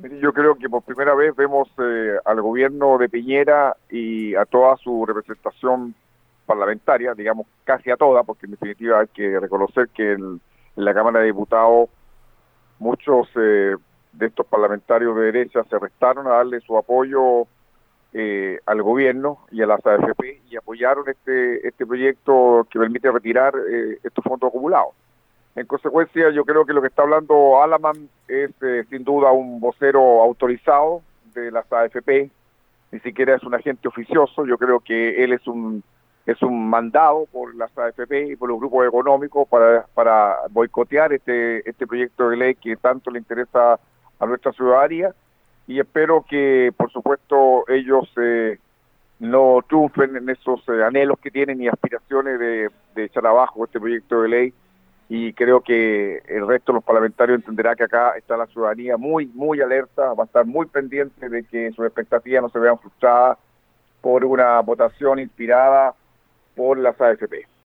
Mire, yo creo que por primera vez vemos al gobierno de Piñera y a toda su representación parlamentaria, digamos casi a toda, porque en definitiva hay que reconocer que en la Cámara de Diputados muchos de estos parlamentarios de derecha se restaron a darle su apoyo al gobierno y a las AFP y apoyaron este proyecto que permite retirar estos fondos acumulados. En consecuencia, yo creo que lo que está hablando Alaman es sin duda un vocero autorizado de las AFP, ni siquiera es un agente oficioso. Yo creo que él es un mandado por las AFP y por los grupos económicos para boicotear este proyecto de ley que tanto le interesa a nuestra ciudadanía, y espero que, por supuesto, ellos no triunfen en esos anhelos que tienen y aspiraciones de echar abajo este proyecto de ley. Y creo que el resto de los parlamentarios entenderá que acá está la ciudadanía muy, muy alerta, va a estar muy pendiente de que sus expectativas no se vean frustradas por una votación inspirada por las AFP.